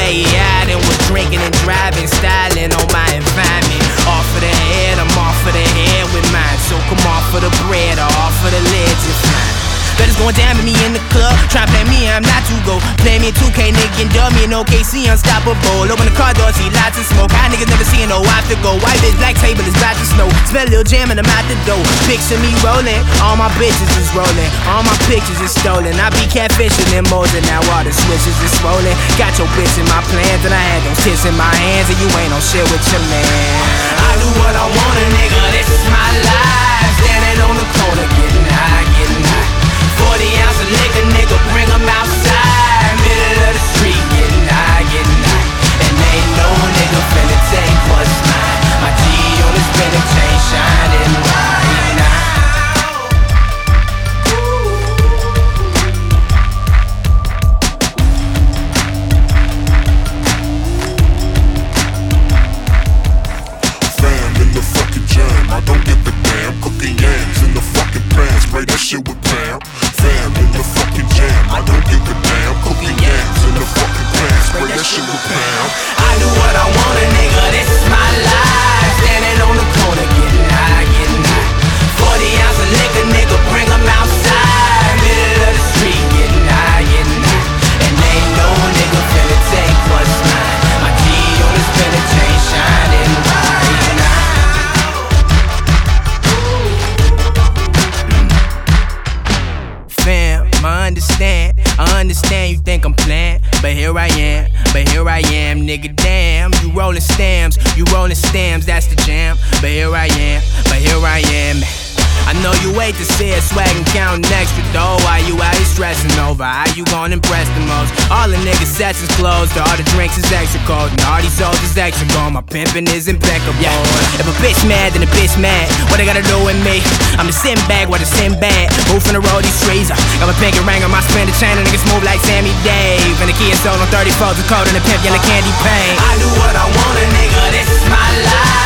way out and was drinking and driving, styling on my environment. Off of the head, I'm off of the head with mine. So come off for the bread or off for the legs and fine. Bet it's going down with me in the club. Try play me, I'm not to go. Play me 2K, nigga, and dummy in OKC, unstoppable. Open the car door, see lots of smoke. High niggas never seeing no after go. White bitch, black table is about to snow. Smell a little jam and I'm out the door. Picture me rolling, all my bitches is rolling. All my pictures is stolen. I be catfishing them moles and now all the switches is swollen. Got your bitch in my plans and I had those tits in my hands and you ain't on shit with your man. I do what I want, nigga, this is my life. Standing on the corner, getting high, getting high. 40 ounce of liquor, nigga, bring 'em outside. Middle of the street, getting high, getting high. And ain't no nigga finna take what's mine. My G on his spinning chain, shining right now. Fam in the fucking jam, I don't give a damn. Cooking yams in the fucking pan, spray that shit with Pam. Fam in the fucking jam, I don't give a damn. Cooking yams in the fucking pan, spray that shit with Pam. I do what I want, nigga, this is my life. Standing on the corner, getting high, getting high. 40 ounce of liquor, nigga, bring 'em outside. Middle of the street, getting high, getting high. And ain't no nigga finna take what's mine. My G on his spinning chain, shining right now. Fam, I understand you think I'm playing, but here I am, nigga, damn. You rolling stems, that's the jam. But here I am. I know you hate to see it swaggin', counting extra dough. Why you out here stressing over? How you gon' impress the most? All the niggas' sets is closed, all the drinks is extra cold, and all these souls is extra gone. My pimpin' is impeccable. Yeah. If a bitch mad, then a bitch mad. What they gotta do with me? I'm the sin bag, what the sin bad. Move from the road, these trees. Got my pinky ring on my spinner chain, and niggas move like Sammy Dave. And the kid sold on 34s, the cold and the pimp yellow candy paint. I do what I want, nigga, this is my life.